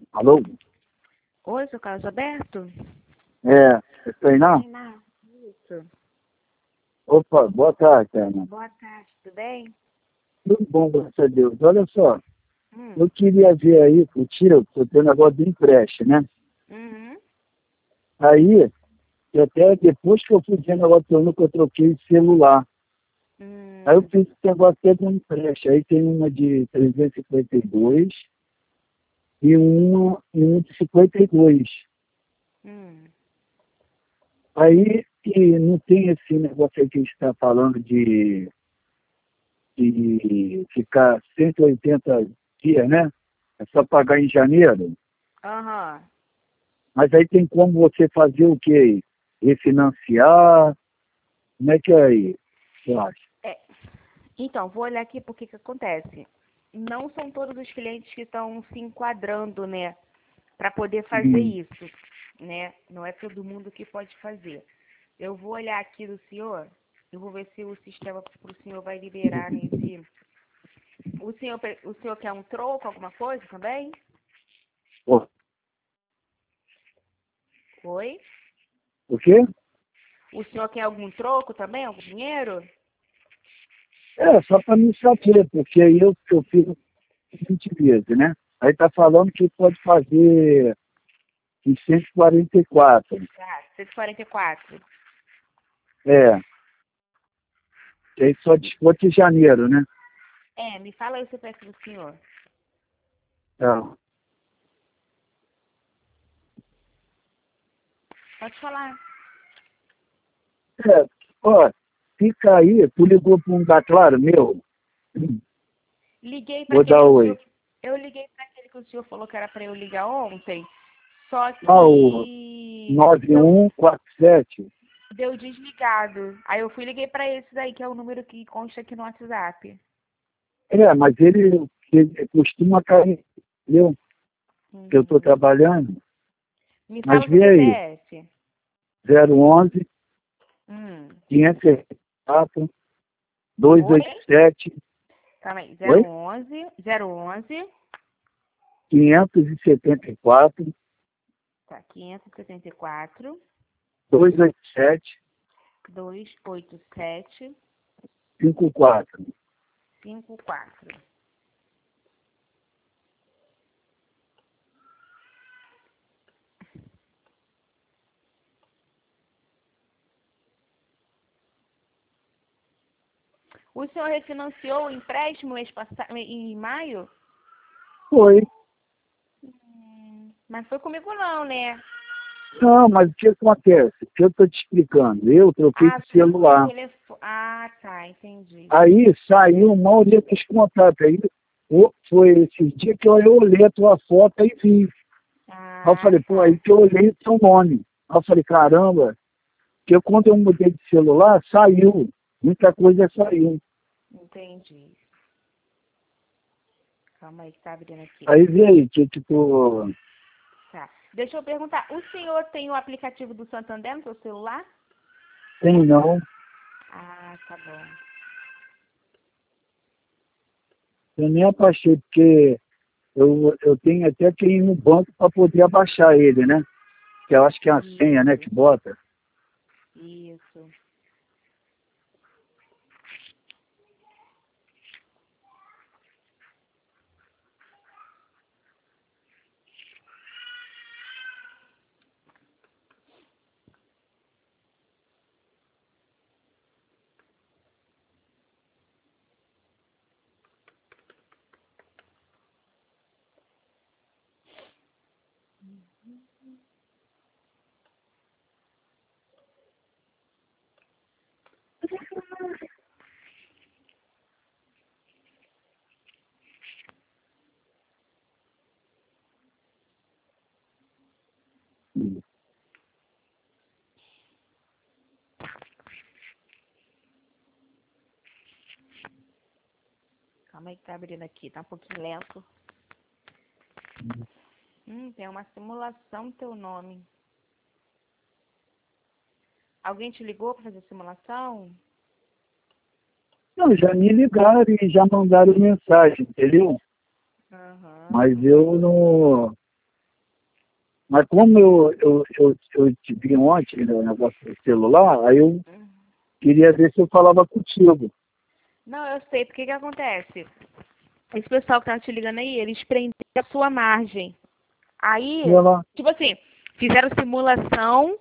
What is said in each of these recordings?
Alô? Oi, seu Carlos Alberto? É, treinar? Isso. Opa, boa tarde, Tainá. Boa tarde, tudo bem? Tudo bom, graças a Deus. Olha só, Hum. eu queria ver aí contigo, porque eu tenho um negócio de empréstimo, né? Uhum. Aí, e até depois que eu fui ver o negócio que eu troquei de celular. Aí eu fiz esse negócio até de um empréstimo. Aí tem uma de 352 e um de 52. Aí, e não tem esse negócio aí que a gente está falando de ficar 180 dias, né? É só pagar em janeiro. Aham. Mas aí tem como você fazer o quê? Refinanciar? Como é que é aí? Eu acho. É. Então, vou olhar aqui porque que acontece. Não são todos os clientes que estão se enquadrando, né, para poder fazer isso, né? Não é todo mundo que pode fazer. Eu vou olhar aqui do senhor, eu vou ver se o sistema para o senhor vai liberar nesse. O senhor quer um troco, alguma coisa também? Pô, Oi? o quê? O senhor quer algum troco também, algum dinheiro? É, só para me saber, porque aí eu fiz 20 vezes, né? Aí tá falando que pode fazer em 144. Tá, 144. É, que aí só desconto em janeiro, né? Me fala aí o CPF do senhor. Tá. Pode falar. É, ó, fica aí, tu ligou para um da Claro, meu? Liguei para Vou aquele dar que o oi. senhor. Eu liguei para aquele que o senhor falou que era para eu ligar ontem. Só O que deu, 9147. deu desligado. Aí eu fui e liguei para esse daí, que é o número que consta aqui no WhatsApp. É, mas ele costuma cair, entendeu? Que eu estou Uhum. trabalhando. Me Mas fala o seu vê aí, CPF. 011 Hum. 504 Oi? 287. Calma aí. Oi? 011. 574 Tá, 574 287 287 54. 54. O senhor refinanciou o empréstimo em maio? Foi. Mas foi comigo não, né? Não, mas o que acontece? O que eu estou te explicando? Eu troquei de Trocou o celular. telefone. Ah, tá, entendi. Aí saiu mal de descontato. Aí foi esses dias que eu olhei a tua foto e vi. Aí eu Ah, falei, pô, tá. aí que eu olhei o teu nome. Aí eu falei, caramba, porque quando eu mudei de celular, saiu. Muita coisa saiu. Entendi. Calma aí que tá abrindo aqui. Aí vê aí, que tipo, Tá. Deixa eu perguntar, o senhor tem o aplicativo do Santander no seu celular? tem não. Ah, tá bom. Eu nem abaixei, porque eu tenho até que ir no banco para poder abaixar ele, né? Que eu acho que é a senha, né, que Isso, bota. isso. Calma aí que tá abrindo aqui, tá um pouquinho lento. Tem uma simulação no teu nome. Alguém te ligou para fazer simulação? Não, já me ligaram e já mandaram mensagem, entendeu? Aham. Mas eu não. Mas como eu te vi ontem no negócio do celular, aí eu queria ver se eu falava contigo. Não, eu sei, porque que acontece? Esse pessoal que tá te ligando aí, eles prendem a sua margem. Aí, E ela, tipo assim, fizeram simulação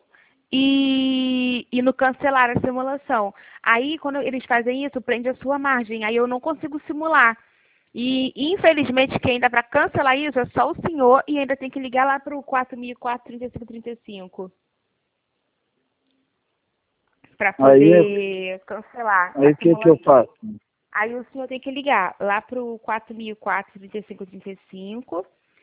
e não cancelaram a simulação. Aí, quando eles fazem isso, prende a sua margem. Aí eu não consigo simular. E, infelizmente, quem dá para cancelar isso é só o senhor e ainda tem que ligar lá para o 4004-3535 para poder cancelar aí a o que eu simulação. faço? Aí o senhor tem que ligar lá para o 4004-3535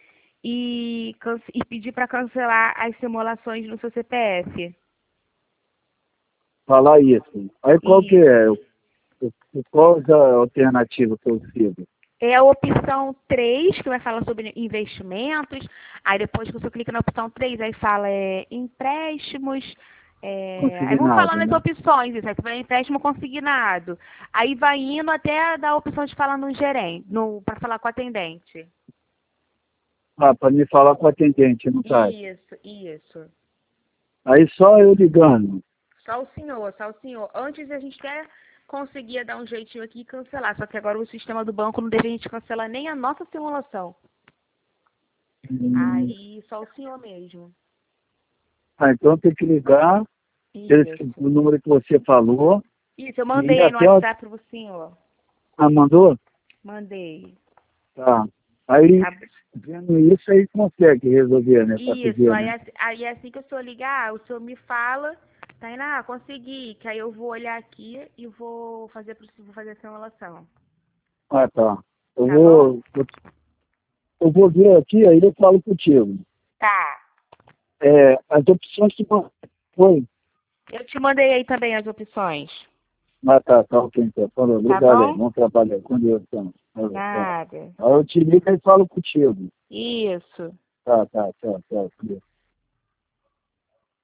e pedir para cancelar as simulações no seu CPF. Falar isso. Aí qual que Isso. é? Qual a alternativa que eu sigo? É a opção 3 que vai falar sobre investimentos. Aí depois que você clica na opção 3 aí fala empréstimos. Aí vão Consignado, falando as né? opções, isso aí vai empréstimo consignado. Aí vai indo até dar a opção de falar no gerente, para falar com o atendente. Ah, para me falar com o atendente, no caso. Isso, isso. Aí só eu ligando. Só o senhor, só o senhor. Antes a gente até conseguia dar um jeitinho aqui e cancelar, só que agora o sistema do banco não deixa a gente cancelar nem a nossa simulação. Hum, Aí só o senhor mesmo. então tem que ligar Isso. o número que você falou. Isso, eu E mandei aí no até WhatsApp pro senhor. mandou? Mandei. Tá. Aí, Tá. vendo isso, aí consegue resolver, né? Para Isso, pedir, aí, né? aí assim que o senhor ligar, o senhor me fala, Tainá, consegui, que aí eu vou olhar aqui e vou fazer a simulação. Ah, tá. Eu Tá bom? vou, eu vou ver aqui, aí eu falo contigo. Tá. As opções que foi. Eu te mandei aí também as opções. Ah, tá, ok, então. Falou, Tá obrigado aí. bom? Bom trabalho aí. Com Deus, então. Falou, tá. Nada. Aí eu te ligo e falo contigo. Isso. Tá, tchau, com Deus.